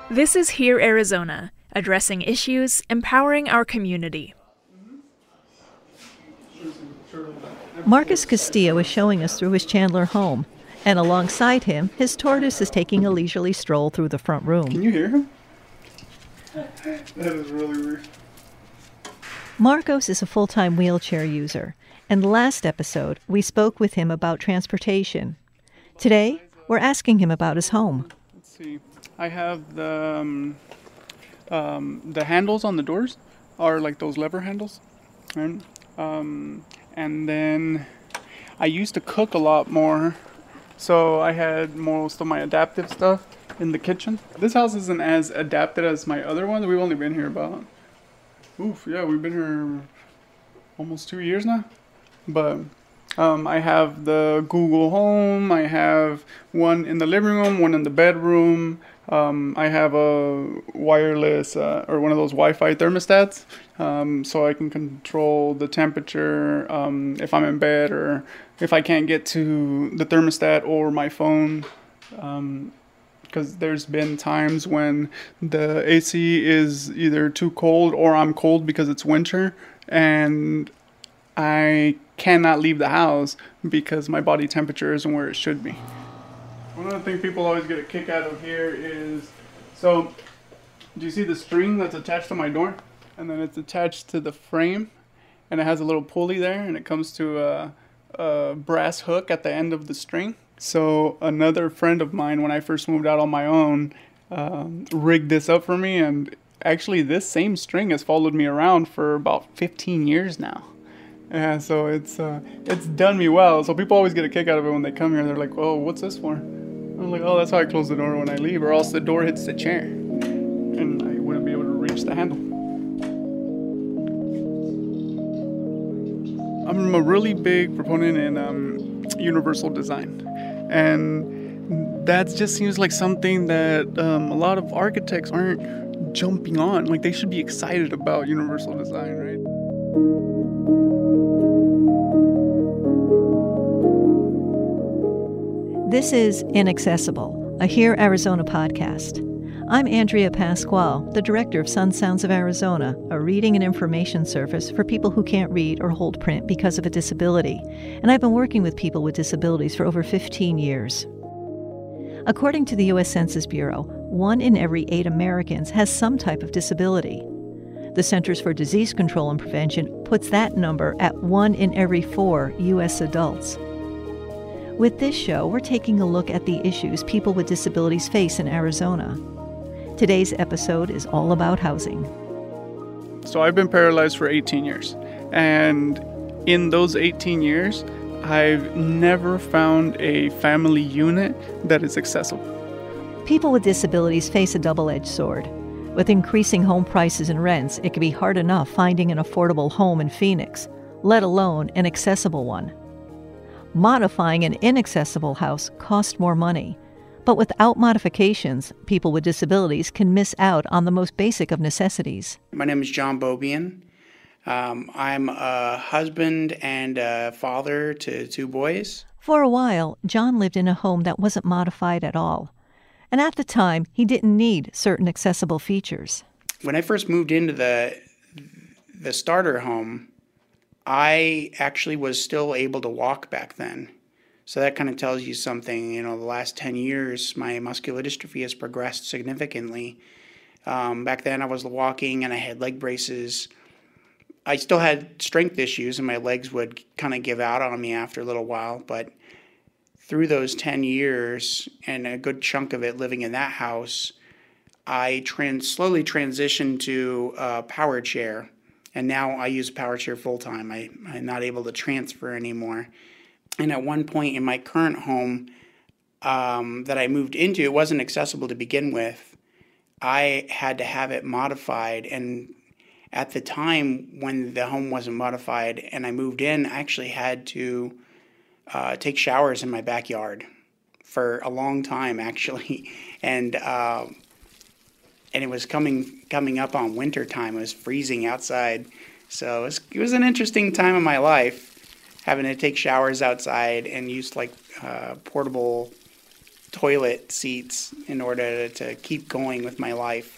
This is Here Arizona, addressing issues, empowering our community. Marcus Castillo is showing us through his Chandler home, and alongside him, his tortoise is taking a leisurely stroll through the front room. Can you hear him? That is really weird. Marcos is a full-time wheelchair user, and last episode, we spoke with him about transportation. Today, we're asking him about his home. Let's see. I have the handles on the doors are like those lever handles, right? And then I used to cook a lot more, so I had most of my adaptive stuff in the kitchen. This house isn't as adapted as my other one. We've only been here about, we've been here almost 2 years now. But I have the Google Home, I have one in the living room, one in the bedroom. I have a wireless or one of those Wi-Fi thermostats, so I can control the temperature if I'm in bed or if I can't get to the thermostat or my phone. Because there's been times when the AC is either too cold or I'm cold because it's winter and I cannot leave the house because my body temperature isn't where it should be. One of the things people always get a kick out of here is, so do you see the string that's attached to my door? And then it's attached to the frame and it has a little pulley there and it comes to a brass hook at the end of the string. So another friend of mine, when I first moved out on my own, rigged this up for me, and actually this same string has followed me around for about 15 years now. Yeah, so it's done me well. So people always get a kick out of it when they come here. They're like, "Oh, what's this for?" I'm like, "Oh, that's how I close the door when I leave, or else the door hits the chair, and I wouldn't be able to reach the handle." I'm a really big proponent in universal design, and that just seems like something that a lot of architects aren't jumping on. Like, they should be excited about universal design, right? This is Inaccessible, a Here Arizona podcast. I'm Andrea Pasquale, the director of Sun Sounds of Arizona, a reading and information service for people who can't read or hold print because of a disability. And I've been working with people with disabilities for over 15 years. According to the U.S. Census Bureau, 1 in every 8 Americans has some type of disability. The Centers for Disease Control and Prevention puts that number at 1 in every 4 U.S. adults. With this show, we're taking a look at the issues people with disabilities face in Arizona. Today's episode is all about housing. So I've been paralyzed for 18 years. And in those 18 years, I've never found a family unit that is accessible. People with disabilities face a double-edged sword. With increasing home prices and rents, it can be hard enough finding an affordable home in Phoenix, let alone an accessible one. Modifying an inaccessible house costs more money. But without modifications, people with disabilities can miss out on the most basic of necessities. My name is John Bobian. I'm a husband and a father to 2 boys. For a while, John lived in a home that wasn't modified at all. And at the time, he didn't need certain accessible features. When I first moved into the starter home, I actually was still able to walk back then. So that kind of tells you something. You know, the last 10 years, my muscular dystrophy has progressed significantly. Back then I was walking and I had leg braces. I still had strength issues and my legs would kind of give out on me after a little while. But through those 10 years and a good chunk of it living in that house, I slowly transitioned to a power chair. And now I use a power chair full time. I'm not able to transfer anymore. And at one point in my current home that I moved into, it wasn't accessible to begin with. I had to have it modified. And at the time when the home wasn't modified and I moved in, I actually had to take showers in my backyard for a long time, actually. And it was coming up on winter time. It was freezing outside. So it was an interesting time in my life, having to take showers outside and use like portable toilet seats in order to keep going with my life.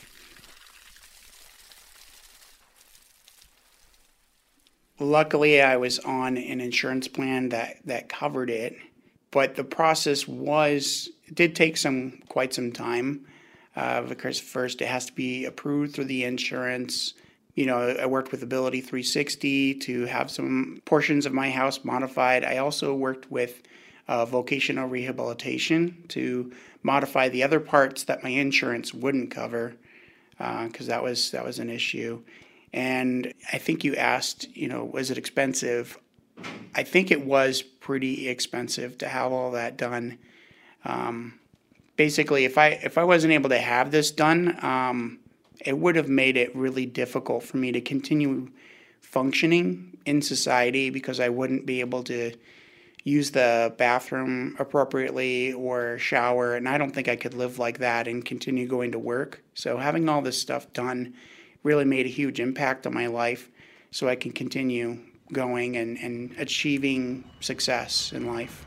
Luckily, I was on an insurance plan that covered it, but the process did take quite some time. Because first it has to be approved through the insurance. I worked with Ability 360 to have some portions of my house modified. I also worked with vocational rehabilitation to modify the other parts that my insurance wouldn't cover, because that was an issue. And I think you asked, was it expensive? I think it was pretty expensive to have all that done. Basically, if I wasn't able to have this done, it would have made it really difficult for me to continue functioning in society, because I wouldn't be able to use the bathroom appropriately or shower, and I don't think I could live like that and continue going to work. So having all this stuff done really made a huge impact on my life, so I can continue going and achieving success in life.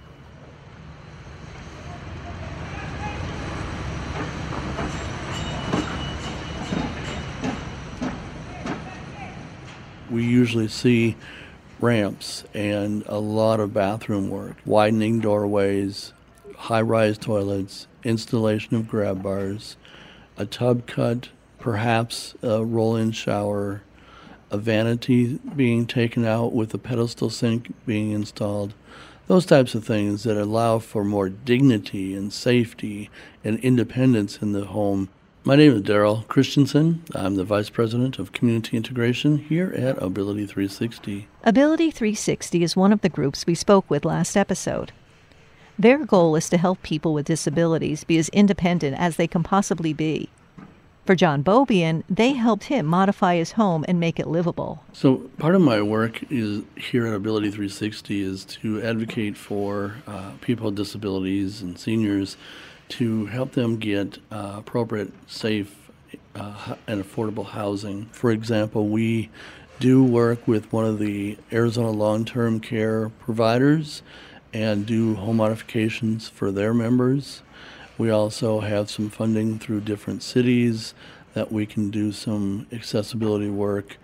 We usually see ramps and a lot of bathroom work, widening doorways, high-rise toilets, installation of grab bars, a tub cut, perhaps a roll-in shower, a vanity being taken out with a pedestal sink being installed. Those types of things that allow for more dignity and safety and independence in the home. My name is Daryl Christensen. I'm the Vice President of Community Integration here at Ability 360. Ability 360 is one of the groups we spoke with last episode. Their goal is to help people with disabilities be as independent as they can possibly be. For John Beaubien, they helped him modify his home and make it livable. So part of my work is here at Ability 360 is to advocate for people with disabilities and seniors to help them get appropriate, safe, and affordable housing. For example, we do work with one of the Arizona long-term care providers and do home modifications for their members. We also have some funding through different cities that we can do some accessibility work,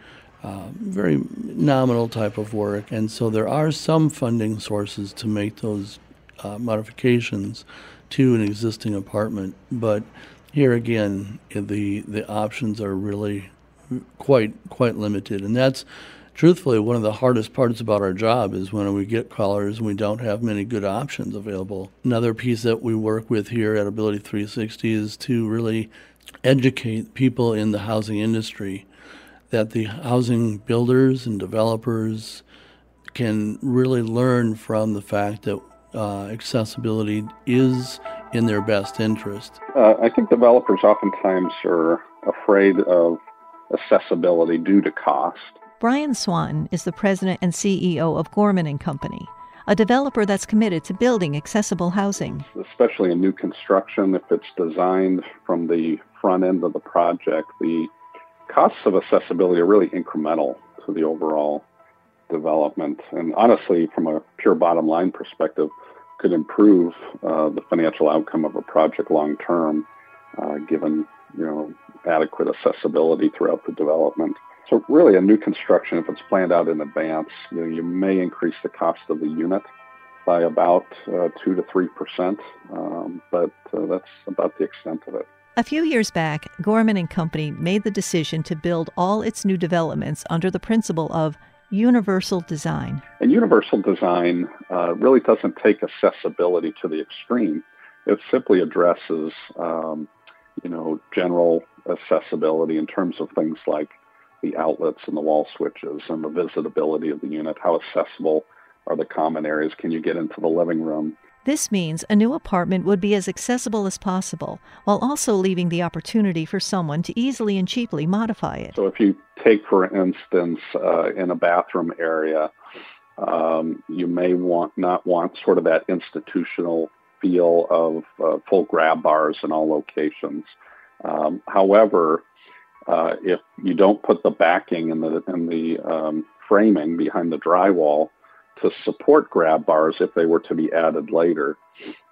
very nominal type of work. And so there are some funding sources to make those modifications to an existing apartment. But here again, the options are really quite limited. And that's truthfully one of the hardest parts about our job is when we get callers and we don't have many good options available. Another piece that we work with here at Ability 360 is to really educate people in the housing industry that the housing builders and developers can really learn from the fact that accessibility is in their best interest. I think developers oftentimes are afraid of accessibility due to cost. Brian Swanton is the president and CEO of Gorman & Company, a developer that's committed to building accessible housing. Especially in new construction, if it's designed from the front end of the project, the costs of accessibility are really incremental to the overall development. And honestly, from a pure bottom line perspective, could improve the financial outcome of a project long term, given adequate accessibility throughout the development. So really a new construction, if it's planned out in advance, you may increase the cost of the unit by about 2 to 3%, but that's about the extent of it. A few years back, Gorman & Company made the decision to build all its new developments under the principle of universal design. And universal design really doesn't take accessibility to the extreme. It simply addresses, general accessibility in terms of things like the outlets and the wall switches and the visitability of the unit. How accessible are the common areas? Can you get into the living room? This means a new apartment would be as accessible as possible, while also leaving the opportunity for someone to easily and cheaply modify it. So if you take, for instance, in a bathroom area, you may not want sort of that institutional feel of full grab bars in all locations. However, if you don't put the backing and the framing behind the drywall to support grab bars if they were to be added later,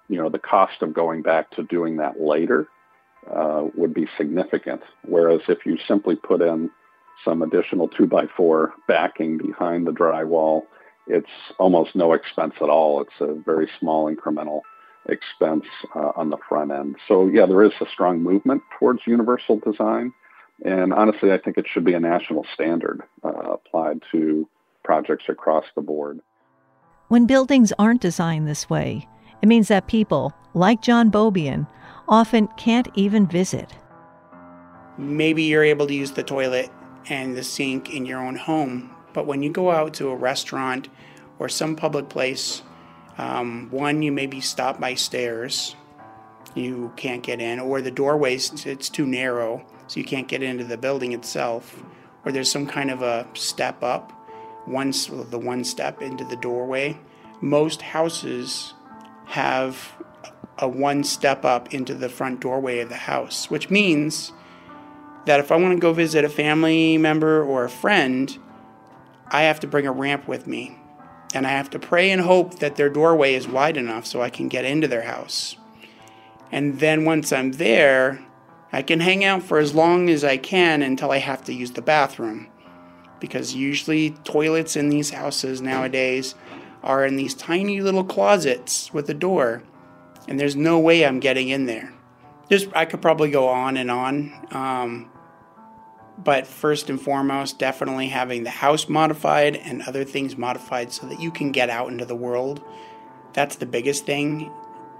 the cost of going back to doing that later would be significant. Whereas if you simply put in some additional 2x4 backing behind the drywall, it's almost no expense at all. It's a very small incremental expense on the front end. So yeah, there is a strong movement towards universal design. And honestly, I think it should be a national standard applied to projects across the board. When buildings aren't designed this way, it means that people, like John Beaubien, often can't even visit. Maybe you're able to use the toilet and the sink in your own home, but when you go out to a restaurant or some public place, one, you may be stopped by stairs, you can't get in, or the doorways, it's too narrow, so you can't get into the building itself, or there's some kind of a step up, one step into the doorway. Most houses have a one step up into the front doorway of the house, which means that if I want to go visit a family member or a friend, I have to bring a ramp with me. And I have to pray and hope that their doorway is wide enough so I can get into their house. And then once I'm there, I can hang out for as long as I can until I have to use the bathroom. Because usually toilets in these houses nowadays are in these tiny little closets with a door. And there's no way I'm getting in there. I could probably go on and on. But first and foremost, definitely having the house modified and other things modified so that you can get out into the world. That's the biggest thing.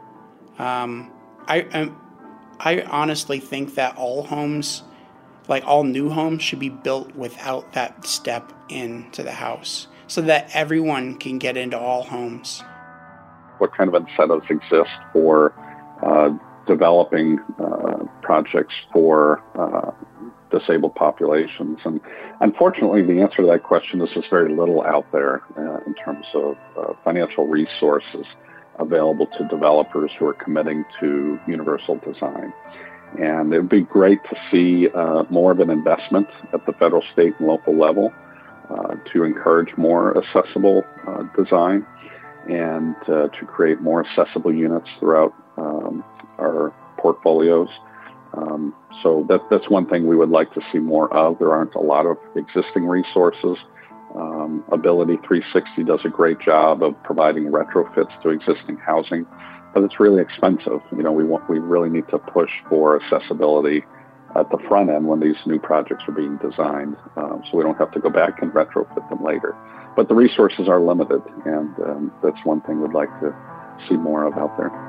I honestly think that all homes, like all new homes, should be built without that step into the house so that everyone can get into all homes. What kind of incentives exist for developing projects for disabled populations? And unfortunately, the answer to that question is there's very little out there in terms of financial resources available to developers who are committing to universal design. And it would be great to see more of an investment at the federal, state, and local level to encourage more accessible design and to create more accessible units throughout our portfolios. So that's one thing we would like to see more of. There aren't a lot of existing resources. Ability 360 does a great job of providing retrofits to existing housing, but it's really expensive. We really need to push for accessibility at the front end when these new projects are being designed, so we don't have to go back and retrofit them later. But the resources are limited, and that's one thing we'd like to see more of out there.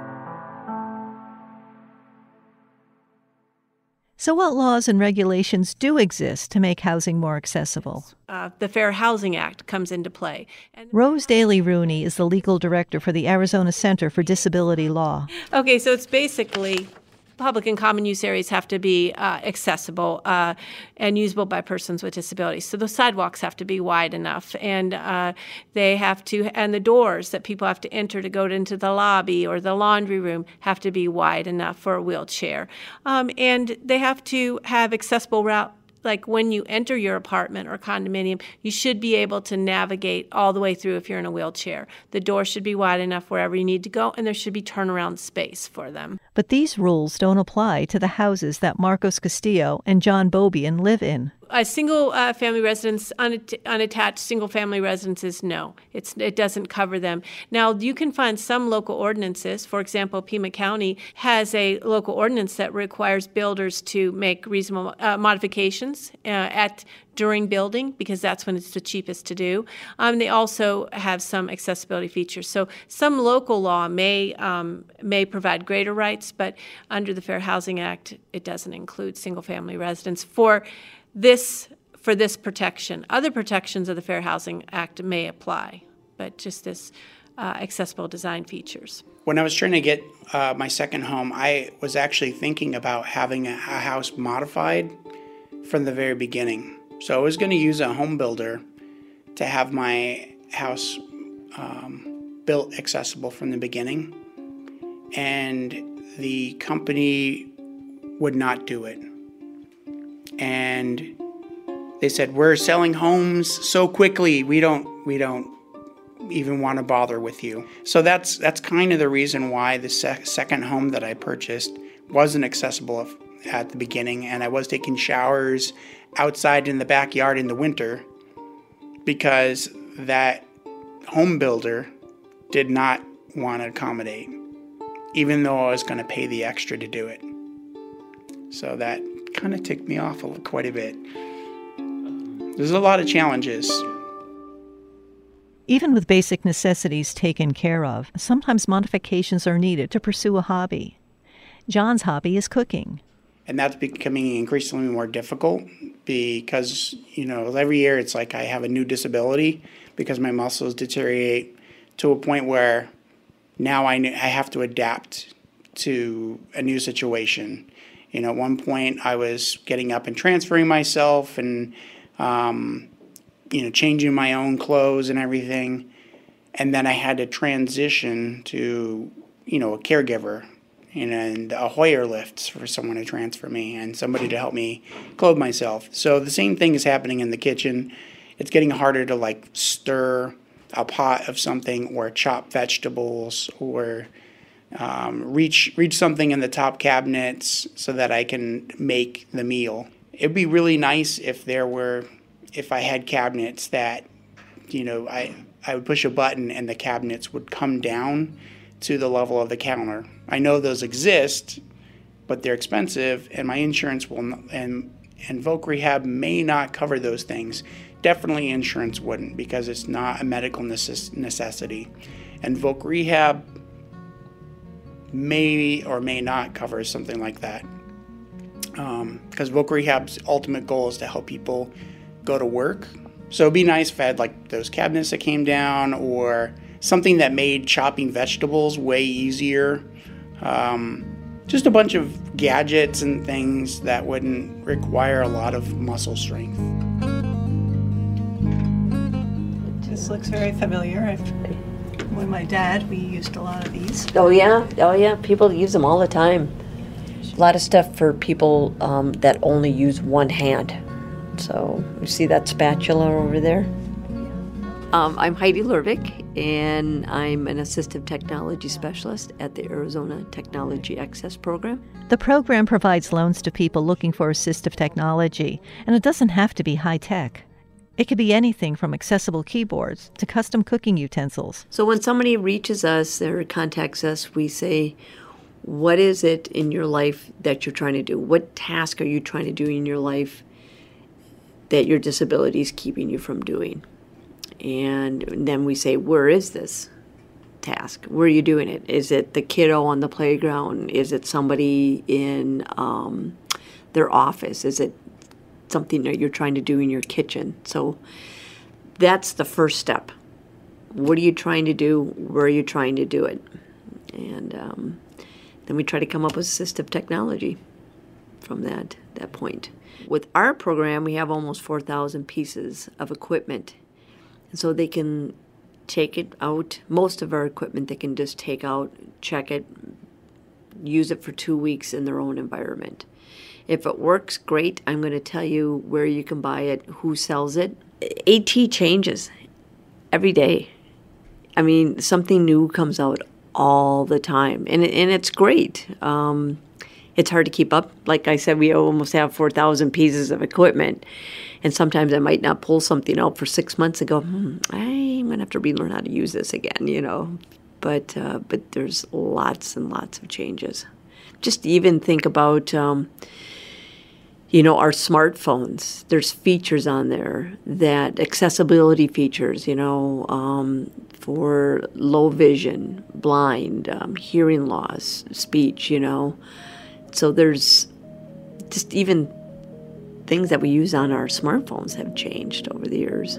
So what laws and regulations do exist to make housing more accessible? The Fair Housing Act comes into play. Rose Daly Rooney is the legal director for the Arizona Center for Disability Law. Okay, so it's basically public and common use areas have to be accessible and usable by persons with disabilities. So the sidewalks have to be wide enough, and they have to, and the doors that people have to enter to go into the lobby or the laundry room have to be wide enough for a wheelchair. And they have to have accessible route. Like when you enter your apartment or condominium, you should be able to navigate all the way through if you're in a wheelchair. The door should be wide enough wherever you need to go, and there should be turnaround space for them. But these rules don't apply to the houses that Marcos Castillo and John Beaubien live in. A single family residence, unattached single family residences, no, it doesn't cover them. Now, you can find some local ordinances. For example, Pima County has a local ordinance that requires builders to make reasonable modifications during building, because that's when it's the cheapest to do. They also have some accessibility features. So some local law may provide greater rights, but under the Fair Housing Act, it doesn't include single family residence for this protection. Other protections of the Fair Housing Act may apply, but just this accessible design features. When I was trying to get my second home, I was actually thinking about having a house modified from the very beginning. So I was going to use a home builder to have my house built accessible from the beginning, and the company would not do it. And they said, "We're selling homes so quickly. We don't even want to bother with you. So that's kind of the reason why the second home that I purchased wasn't accessible at the beginning, and I was taking showers outside in the backyard in the winter because that home builder did not want to accommodate, even though I was going to pay the extra to do it. So that kind of ticked me off quite a bit. There's a lot of challenges. Even with basic necessities taken care of, sometimes modifications are needed to pursue a hobby. John's hobby is cooking. And that's becoming increasingly more difficult because, every year it's like I have a new disability because my muscles deteriorate to a point where now I have to adapt to a new situation. At one point I was getting up and transferring myself and, changing my own clothes and everything. And then I had to transition to, a caregiver and a Hoyer lift for someone to transfer me and somebody to help me clothe myself. So the same thing is happening in the kitchen. It's getting harder to stir a pot of something or chop vegetables or reach something in the top cabinets so that I can make the meal. It'd be really nice if I had cabinets that, I would push a button and the cabinets would come down to the level of the counter. I know those exist, but they're expensive, and my insurance will and Voc Rehab may not cover those things. Definitely insurance wouldn't because it's not a medical necessity. And Voc Rehab may or may not cover something like that. Because Voc Rehab's ultimate goal is to help people go to work. So it'd be nice if I had those cabinets that came down or something that made chopping vegetables way easier. Just a bunch of gadgets and things that wouldn't require a lot of muscle strength. This looks very familiar. When my dad, we used a lot of these. Oh yeah. People use them all the time. A lot of stuff for people that only use one hand. So you see that spatula over there? I'm Heidi Lervik, and I'm an assistive technology specialist at the Arizona Technology Access Program. The program provides loans to people looking for assistive technology, and it doesn't have to be high-tech. It could be anything from accessible keyboards to custom cooking utensils. So when somebody reaches us or contacts us, we say, what is it in your life that you're trying to do? What task are you trying to do in your life that your disability is keeping you from doing? And then we say, where is this task? Where are you doing it? Is it the kiddo on the playground? Is it somebody in their office? Is it something that you're trying to do in your kitchen? So that's the first step. What are you trying to do? Where are you trying to do it? And then we try to come up with assistive technology from that point. With our program, we have almost 4,000 pieces of equipment. And so they can take it out. Most of our equipment they can just take out, check it, use it for 2 weeks in their own environment. If it works, great. I'm going to tell you where you can buy it, who sells it. AT changes every day. I mean, something new comes out all the time, and it's great. It's hard to keep up. Like I said, we almost have 4,000 pieces of equipment. And sometimes I might not pull something out for 6 months and go, I'm going to have to relearn how to use this again, But there's lots and lots of changes. Just even think about, our smartphones. There's features on there that accessibility features, for low vision, blind, hearing loss, speech, So there's just even things that we use on our smartphones have changed over the years.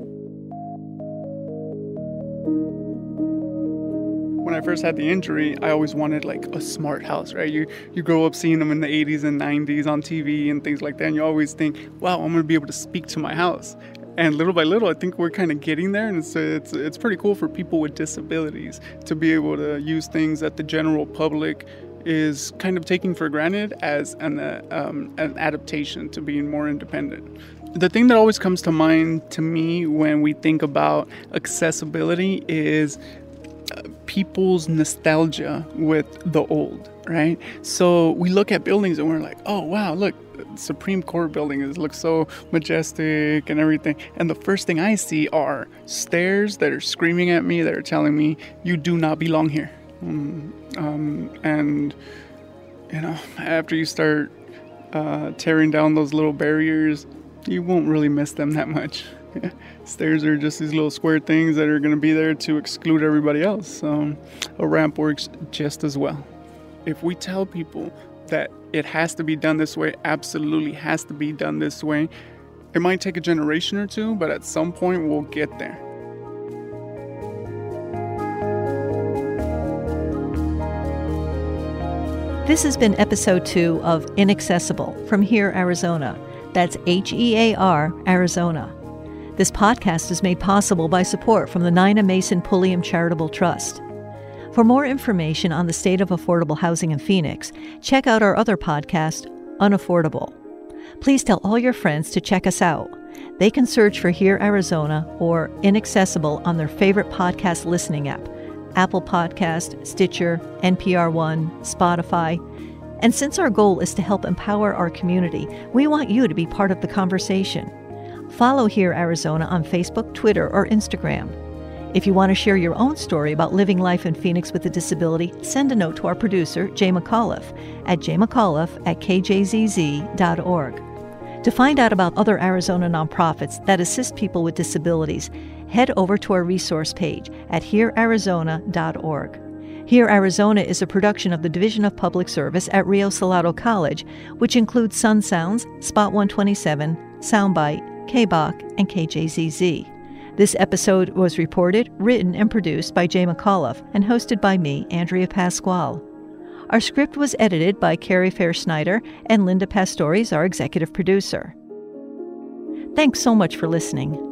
When I first had the injury, I always wanted a smart house, right? You grow up seeing them in the 80s and 90s on TV and things like that, and you always think, wow, I'm going to be able to speak to my house. And little by little, I think we're kind of getting there, and it's pretty cool for people with disabilities to be able to use things that the general public is kind of taking for granted as an adaptation to being more independent. The thing that always comes to mind to me when we think about accessibility is people's nostalgia with the old, right? So we look at buildings and we're like, oh, wow, look, Supreme Court building looks so majestic and everything. And the first thing I see are stairs that are screaming at me, that are telling me, you do not belong here. And, you know, after you start tearing down those little barriers, you won't really miss them that much. Stairs are just these little square things that are going to be there to exclude everybody else. So a ramp works just as well. If we tell people that it has to be done this way, absolutely has to be done this way, it might take a generation or two, but at some point we'll get there. This has been episode 2 of Inaccessible from Here, Arizona. That's HEAR, Arizona. This podcast is made possible by support from the Nina Mason Pulliam Charitable Trust. For more information on the state of affordable housing in Phoenix, check out our other podcast, Unaffordable. Please tell all your friends to check us out. They can search for Here, Arizona or Inaccessible on their favorite podcast listening app, Apple Podcast, Stitcher, NPR One, Spotify. And since our goal is to help empower our community, we want you to be part of the conversation. Follow Here Arizona on Facebook, Twitter, or Instagram. If you want to share your own story about living life in Phoenix with a disability, send a note to our producer, Jay McAuliffe, at jmcauliffe@kjzz.org. To find out about other Arizona nonprofits that assist people with disabilities, head over to our resource page at herearizona.org. Here Arizona is a production of the Division of Public Service at Rio Salado College, which includes Sun Sounds, Spot 127, Soundbite, KBOC, and KJZZ. This episode was reported, written, and produced by Jay McAuliffe and hosted by me, Andrea Pasquale. Our script was edited by Carrie Fair-Snyder, and Linda Pastori is our executive producer. Thanks so much for listening.